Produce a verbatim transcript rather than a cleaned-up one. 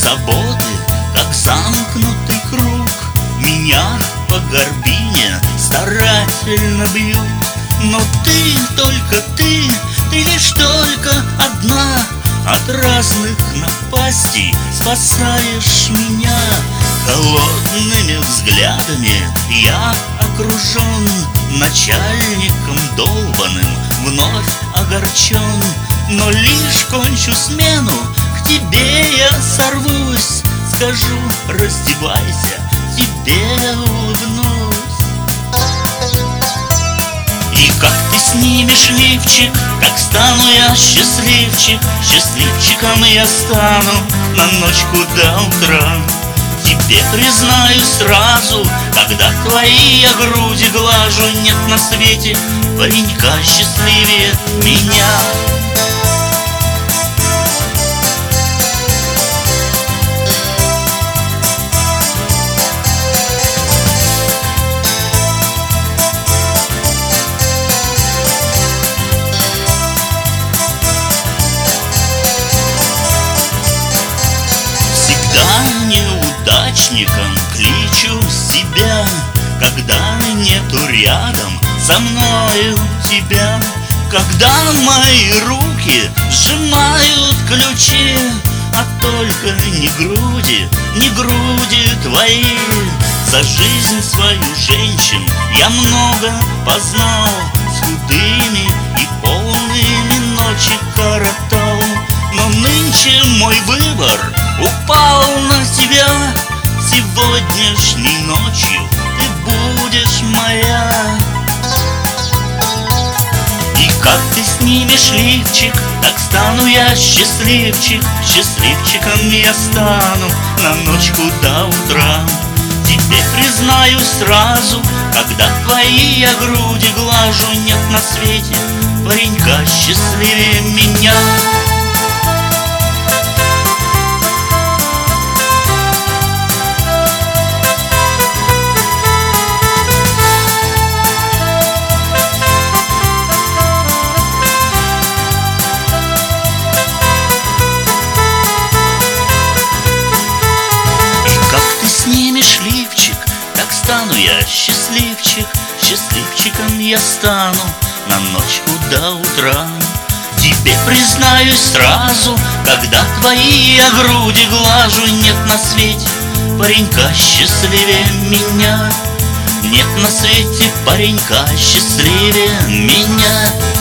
заботы, как замкнутый круг. Меня по горбине старательно бьют, но ты, только ты, ты лишь только одна. От разных напастей спасаешь меня. Холодными взглядами я окружен, начальником долбаным вновь огорчен. Но лишь кончу смену, к тебе я сорвусь, скажу: раздевайся, тебе улыбнусь. И как ты снимешь лифчик, как стану я счастливчик, счастливчиком я стану на ночку до утра. Тебе признаюсь сразу, когда твои я груди глажу, нет на свете паренька счастливее меня. Неудачником кличу себя, когда нету рядом со мною тебя. Когда мои руки сжимают ключи, а только не груди, не груди твои. За жизнь свою женщин я много познал, с худыми и полными ночи коротал. Но нынче мой выбор упал на тебя. Сегодняшней ночью ты будешь моя. И как ты снимешь лифчик, так стану я счастливчик, счастливчиком я стану на ночку до утра. Тебе признаюсь сразу, когда твои я груди глажу, нет на свете паренька счастливее меня. Снимешь лифчик, так стану я счастливчик, счастливчиком я стану на ночку до утра. Тебе признаюсь сразу, когда твои я груди глажу, нет на свете паренька счастливее меня. Нет на свете паренька счастливее меня.